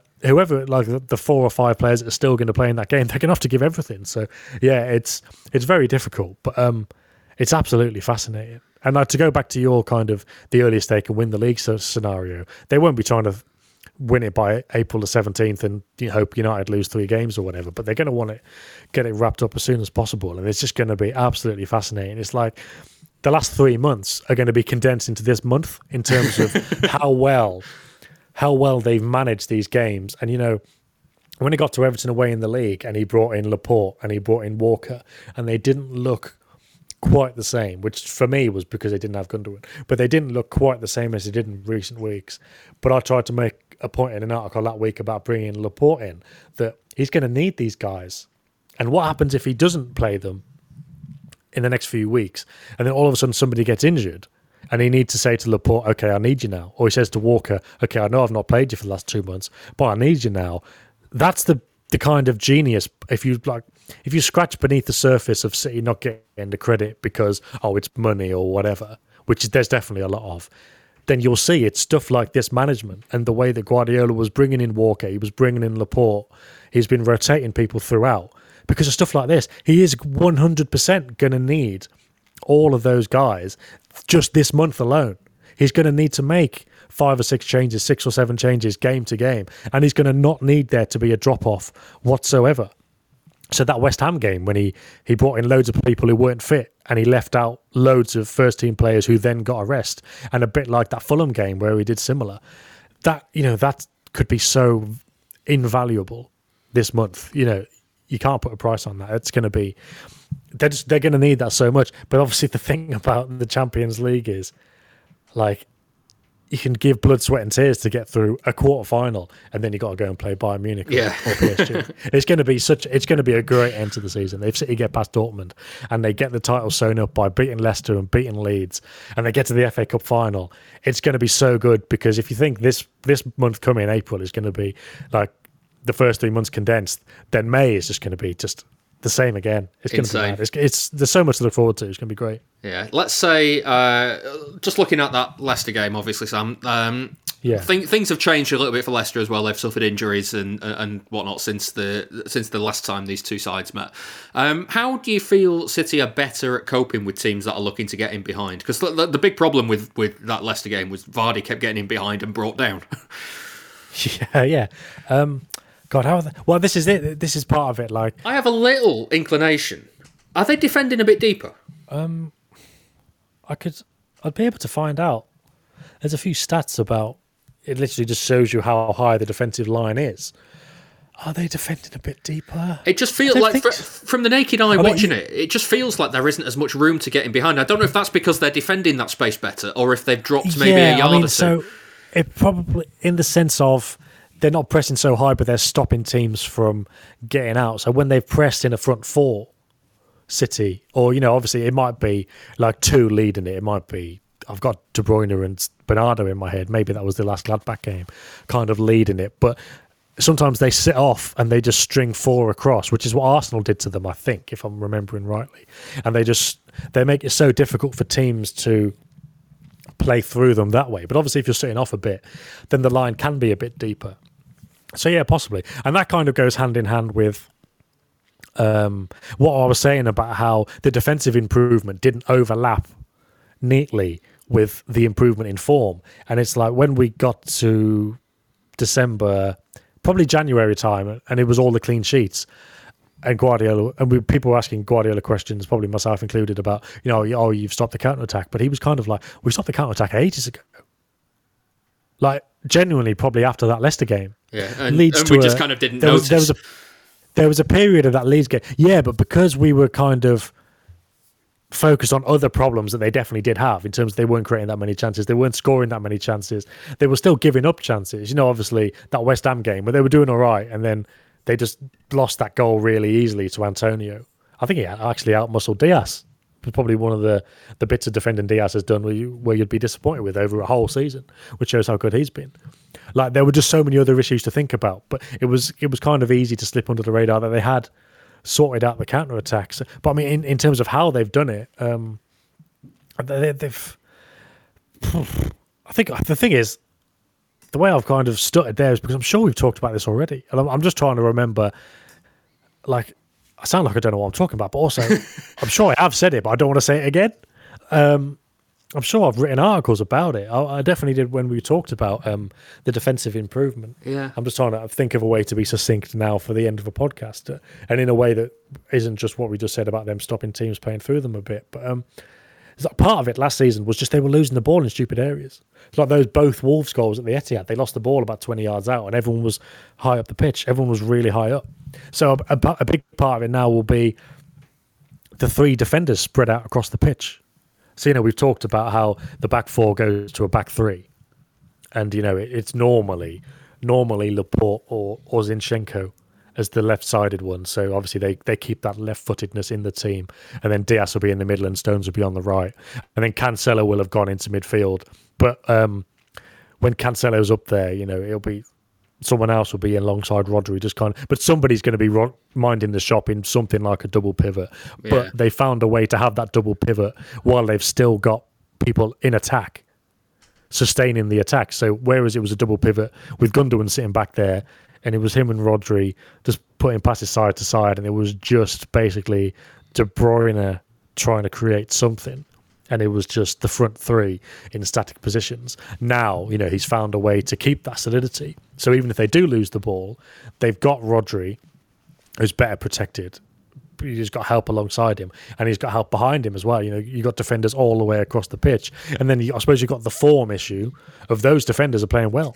The 4 or 5 players that are still going to play in that game, they're going to have to give everything. So yeah, it's very difficult, but it's absolutely fascinating. And to go back to your kind of the earliest they can win the league scenario, they won't be trying to win it by April the 17th and hope United lose 3 games or whatever, but they're going to want to get it wrapped up as soon as possible, and it's just going to be absolutely fascinating. It's like the last 3 months are going to be condensed into this month in terms of how well they've managed these games. And when he got to Everton away in the league and he brought in Laporte and he brought in Walker, and they didn't look quite the same, which for me was because they didn't have Gundogan, but they didn't look quite the same as they did in recent weeks. But I tried to make a point in an article that week about bringing Laporte in, that he's going to need these guys. And what happens if he doesn't play them in the next few weeks, and then all of a sudden somebody gets injured and he needs to say to Laporte, okay, I need you now. Or he says to Walker, okay, I know I've not played you for the last 2 months, but I need you now. That's the kind of genius. If you scratch beneath the surface of City not getting the credit because, it's money or whatever, which there's definitely a lot of, then you'll see it's stuff like this management and the way that Guardiola was bringing in Walker, he was bringing in Laporte, he's been rotating people throughout. Because of stuff like this, he is 100% going to need all of those guys just this month alone. He's going to need to make 5 or 6 changes, 6 or 7 changes game to game, and he's going to not need there to be a drop-off whatsoever. So that West Ham game, when he brought in loads of people who weren't fit and he left out loads of first-team players who then got a rest, and a bit like that Fulham game where he did similar, that could be so invaluable this month. You can't put a price on that. It's going to be... They're going to need that so much. But obviously the thing about the Champions League is, you can give blood, sweat and tears to get through a quarter-final, and then you got to go and play Bayern Munich or PSG. It's going to be a great end to the season. If City get past Dortmund and they get the title sewn up by beating Leicester and beating Leeds, and they get to the FA Cup final, it's going to be so good, because if you think this month coming, April, is going to be like the first 3 months condensed, then May is just going to be just the same again. It's going to be mad. There's so much to look forward to. It's going to be great. Yeah. Let's say, just looking at that Leicester game, obviously, Sam, things have changed a little bit for Leicester as well. They've suffered injuries and whatnot since the last time these two sides met. How do you feel City are better at coping with teams that are looking to get in behind? Because the big problem with that Leicester game was Vardy kept getting in behind and brought down. Yeah. God, how are they? Well, this is it. This is part of it. I have a little inclination. Are they defending a bit deeper? I'd be able to find out. There's a few stats about it. Literally just shows you how high the defensive line is. Are they defending a bit deeper? It just feels like, from the naked eye watching it just feels like there isn't as much room to get in behind. I don't know if that's because they're defending that space better, or if they've dropped maybe a yard or two. So it probably, in the sense of, they're not pressing so high, but they're stopping teams from getting out. So when they've pressed in a front four, City, or, obviously it might be like 2 leading it. It might be, I've got De Bruyne and Bernardo in my head. Maybe that was the last Gladbach game, kind of leading it. But sometimes they sit off and they just string 4 across, which is what Arsenal did to them, I think, if I'm remembering rightly. And they make it so difficult for teams to play through them that way. But obviously if you're sitting off a bit, then the line can be a bit deeper. So yeah, possibly. And that kind of goes hand in hand with what I was saying about how the defensive improvement didn't overlap neatly with the improvement in form. And it's like when we got to December, probably January time, and it was all the clean sheets, and Guardiola, and people were asking Guardiola questions, probably myself included, about, you've stopped the counter-attack. But he was kind of like, we stopped the counter-attack ages ago. Like, genuinely, probably after that Leicester game. Yeah, and we just kind of didn't notice. There was a period of that Leeds game. Yeah, but because we were kind of focused on other problems that they definitely did have, in terms of they weren't creating that many chances, they weren't scoring that many chances, they were still giving up chances. Obviously, that West Ham game where they were doing all right, and then they just lost that goal really easily to Antonio. I think he actually outmuscled Diaz. Probably one of the bits of defending Diaz has done where you'd be disappointed with over a whole season, which shows how good he's been. Like, there were just so many other issues to think about, but it was kind of easy to slip under the radar that they had sorted out the counter attacks. But I mean, in terms of how they've done it, they've. I think the thing is, the way I've kind of stuttered there is because I'm sure we've talked about this already, and I'm just trying to remember. Like, I sound like I don't know what I'm talking about, but also I'm sure I have said it, but I don't want to say it again. I'm sure I've written articles about it. I definitely did when we talked about the defensive improvement. Yeah. I'm just trying to think of a way to be succinct now for the end of a podcast, and in a way that isn't just what we just said about them stopping teams playing through them a bit. But part of it last season was just they were losing the ball in stupid areas. It's like those both Wolves goals at the Etihad. They lost the ball about 20 yards out, and everyone was high up the pitch. Everyone was really high up. So a big part of it now will be the 3 defenders spread out across the pitch. So, we've talked about how the back 4 goes to a back 3. And, it's normally Laporte or Zinchenko as the left-sided one. So, obviously, they keep that left-footedness in the team. And then Diaz will be in the middle and Stones will be on the right. And then Cancelo will have gone into midfield. But when Cancelo's up there, it'll be... someone else will be alongside Rodri, but somebody's going to be minding the shop in something like a double pivot. Yeah. But they found a way to have that double pivot while they've still got people in attack, sustaining the attack. So whereas it was a double pivot with Gundogan sitting back there, and it was him and Rodri just putting passes side to side, and it was just basically De Bruyne trying to create something. And it was just the front 3 in static positions. Now, he's found a way to keep that solidity. So even if they do lose the ball, they've got Rodri, who's better protected. He's got help alongside him, and he's got help behind him as well. You've got defenders all the way across the pitch. And then I suppose you've got the form issue of those defenders are playing well.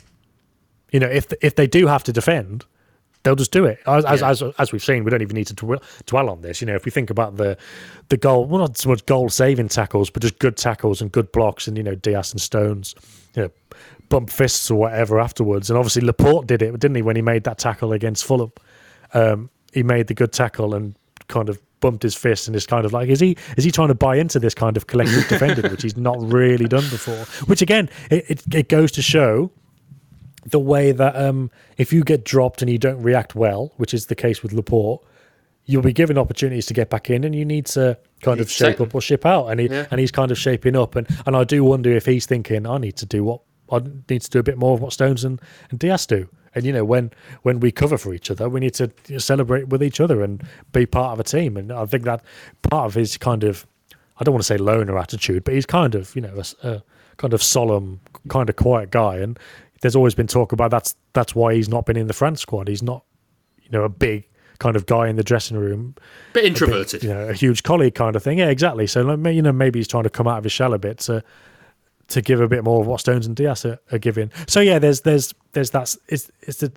If they do have to defend, they'll just do it. As we've seen, we don't even need to dwell on this. If we think about the goal, well, not so much goal-saving tackles, but just good tackles and good blocks, and, Diaz and Stones, bump fists or whatever afterwards. And obviously Laporte did it, didn't he, when he made that tackle against Fulham? He made the good tackle and kind of bumped his fist, and is kind of like, is he trying to buy into this kind of collective defending, which he's not really done before? Which, again, it goes to show the way that if you get dropped and you don't react well, which is the case with Laporte, you'll be given opportunities to get back in, and you need to kind of shape up or ship out. And he's kind of shaping up, and I do wonder if he's thinking, I need to do a bit more of what Stones and Diaz do. And when we cover for each other, we need to celebrate with each other and be part of a team. And I think that part of his kind of, I don't want to say loner attitude, but he's kind of a kind of solemn, kind of quiet guy. And there's always been talk about that's why he's not been in the France squad. He's not, a big kind of guy in the dressing room. Bit introverted. A huge colleague kind of thing. Yeah, exactly. So, maybe he's trying to come out of his shell a bit to give a bit more of what Stones and Diaz are giving. So, yeah, there's that. It's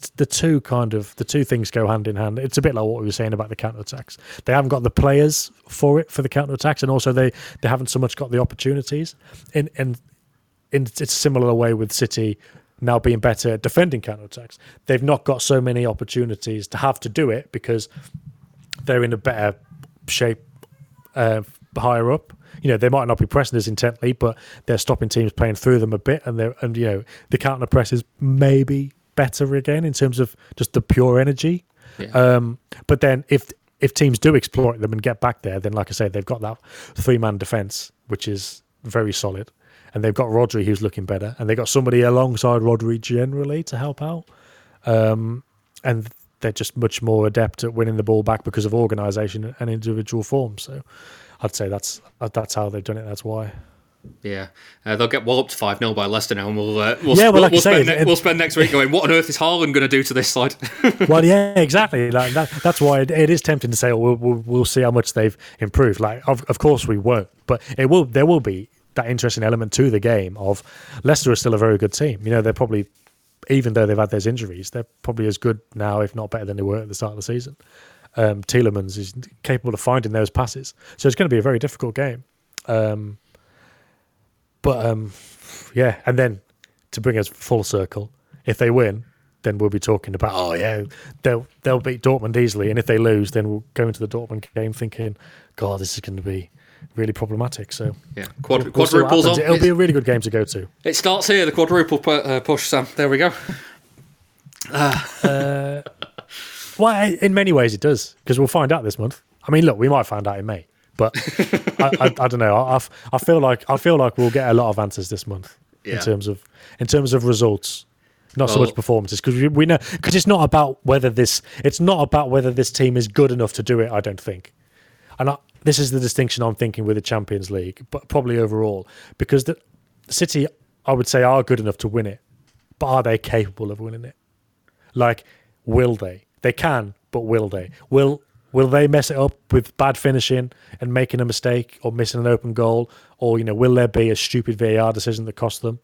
the two things go hand in hand. It's a bit like what we were saying about the counter-attacks. They haven't got the players for the counter-attacks, and also they haven't so much got the opportunities. And it's a similar way with City now being better at defending counterattacks. They've not got so many opportunities to have to do it because they're in a better shape higher up. You know, they might not be pressing as intently, but they're stopping teams playing through them a bit, and you know, the counter press is maybe better again in terms of just the pure energy. Yeah. But then if teams do exploit them and get back there, then like I say, they've got that 3-man defense, which is very solid. And they've got Rodri, who's looking better, and they've got somebody alongside Rodri generally to help out. And they're just much more adept at winning the ball back because of organisation and individual form. So I'd say that's how they've done it. That's why. Yeah, they'll get walloped 5-0 by Leicester now, and we'll spend next week going, what on earth is Haaland going to do to this side? Well, yeah, exactly. Like that's why it is tempting to say, oh, we'll see how much they've improved. Like, of course we won't, but there will be that interesting element to the game of Leicester is still a very good team. You know, they're probably, even though they've had those injuries, they're probably as good now, if not better than they were at the start of the season. Tielemans is capable of finding those passes, so it's going to be a very difficult game. Yeah, and then to bring us full circle, if they win, then we'll be talking about, oh yeah, they'll beat Dortmund easily, and if they lose, then we'll go into the Dortmund game thinking, God, this is going to be really problematic. So yeah, quadruples on. It'll be a really good game to go to. It starts here, the quadruple push, Sam. There we go. Well, in many ways it does, because we'll find out this month. I mean, look, we might find out in May. But I don't know. I feel like we'll get a lot of answers this month in terms of results, not so much performances, because we know, because it's not about whether this team is good enough to do it. I don't think, and this is the distinction I'm thinking with the Champions League, but probably overall, because the City, I would say, are good enough to win it, but are they capable of winning it? Like, will they? They can, but will they? Will they mess it up with bad finishing and making a mistake or missing an open goal? Or, you know, will there be a stupid VAR decision that costs them?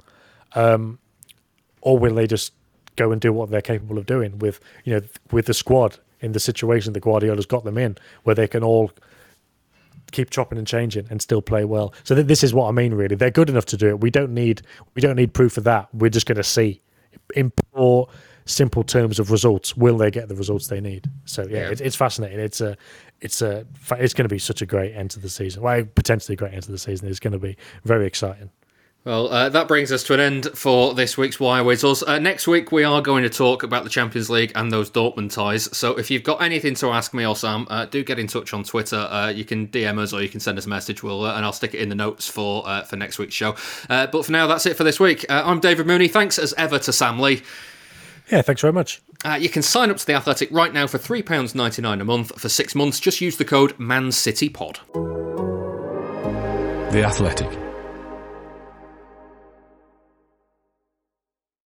Or will they just go and do what they're capable of doing with the squad in the situation that Guardiola's got them in, where they can all keep chopping and changing and still play well? So this is what I mean, really. They're good enough to do it. We don't need proof of that. We're just going to see. In poor, simple terms of results, will they get the results they need? So it's fascinating. It's going to be such a great end to the season. Well, potentially great end to the season. It's going to be very exciting. Well, that brings us to an end for this week's Wire Whistles. Next week, we are going to talk about the Champions League and those Dortmund ties. So if you've got anything to ask me or Sam, do get in touch on Twitter. You can DM us or you can send us a message, and I'll stick it in the notes for next week's show. But for now, that's it for this week. I'm David Mooney. Thanks as ever to Sam Lee. Yeah, thanks very much. You can sign up to The Athletic right now for £3.99 a month for 6 months. Just use the code ManCityPod. The Athletic.